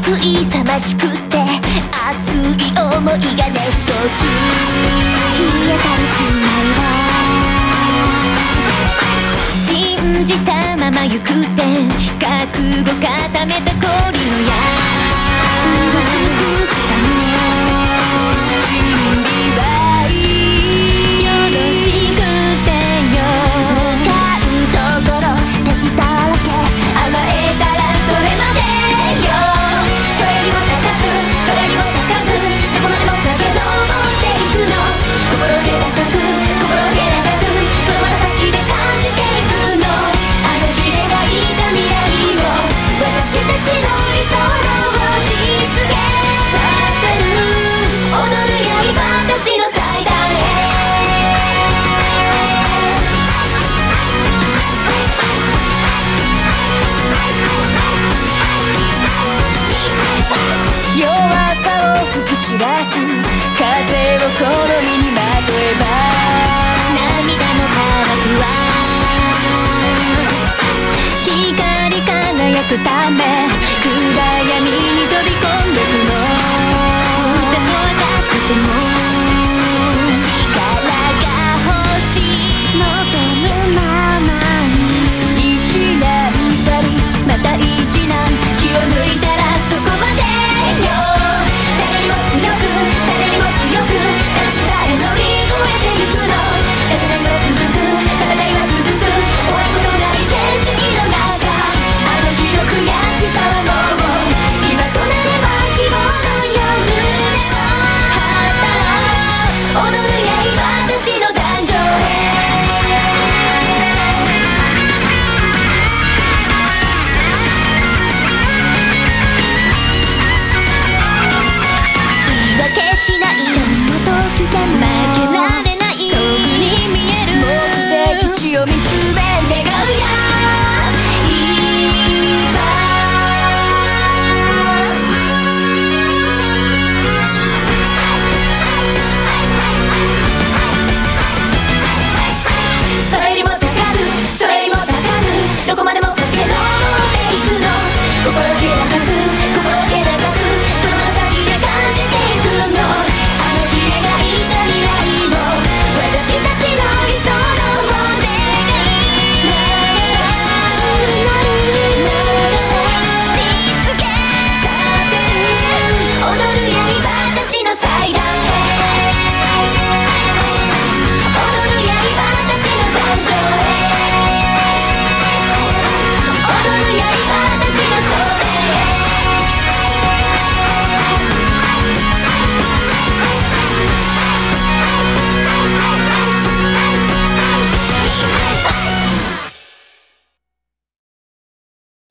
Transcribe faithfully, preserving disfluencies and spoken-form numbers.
得意さましくて熱い想いが熱唱中消えたりしないわ信じたまま行くって覚悟固めた氷の矢すぐすぐしたの準備はいいよろしくてよ向かうところ敵だらけ甘えたらそれまでよそれよりも高くそれよりも高くどこまでも駆け上っていくの心気高く心気高くそのまた先で感じていくのあの日描いた未来を私たちの理想を実現させる踊る刃たちの祭壇へ弱さを吹き散らす風を好みにまとえば涙の科学は光り輝くため暗闇に飛び